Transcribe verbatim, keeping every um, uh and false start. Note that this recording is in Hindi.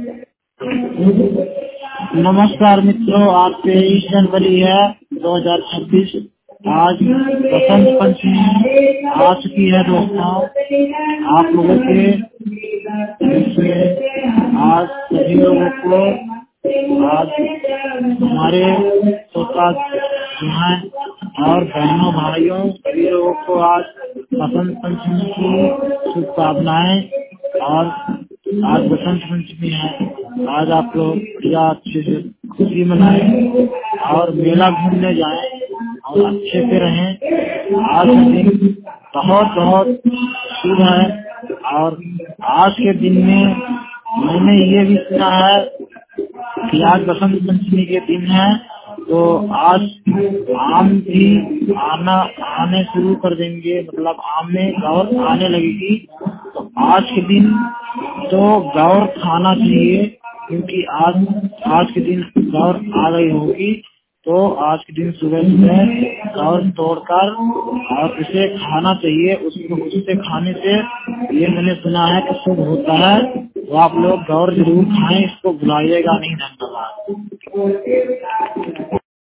नमस्कार मित्रों, आज तेईस जनवरी है दो हजार छब्बीस। आज बसंत पंचमी आ चुकी है दोस्तों। आप लोगों के आज सभी लोगों को आज हमारे श्रोता हैं और बहनों भाइयों सभी लोगों को आज बसंत पंचमी की शुभकामनाएं। और आज बसंत पंचमी है, आज आप लोग बढ़िया अच्छे से खुशी मनाएं और मेला घूमने जाएं और अच्छे से रहें। आज का दिन बहुत बहुत शुभ है और आज के दिन में मैंने ये भी सुना है कि आज बसंत पंचमी के दिन है, तो आज आम भी आना आने शुरू कर देंगे, मतलब आम में गौर आने लगेगी। तो आज के दिन तो गौर खाना चाहिए, क्योंकि आज आज के दिन गौर आ गई होगी। तो आज के दिन सुबह सुबह गौर तोड़कर और उसे खाना चाहिए। उसको उससे खाने से ये मैंने सुना है कि शुभ होता है। तो आप लोग गौर जरूर खाएं, इसको भुलाइएगा नहीं। धन्यवाद।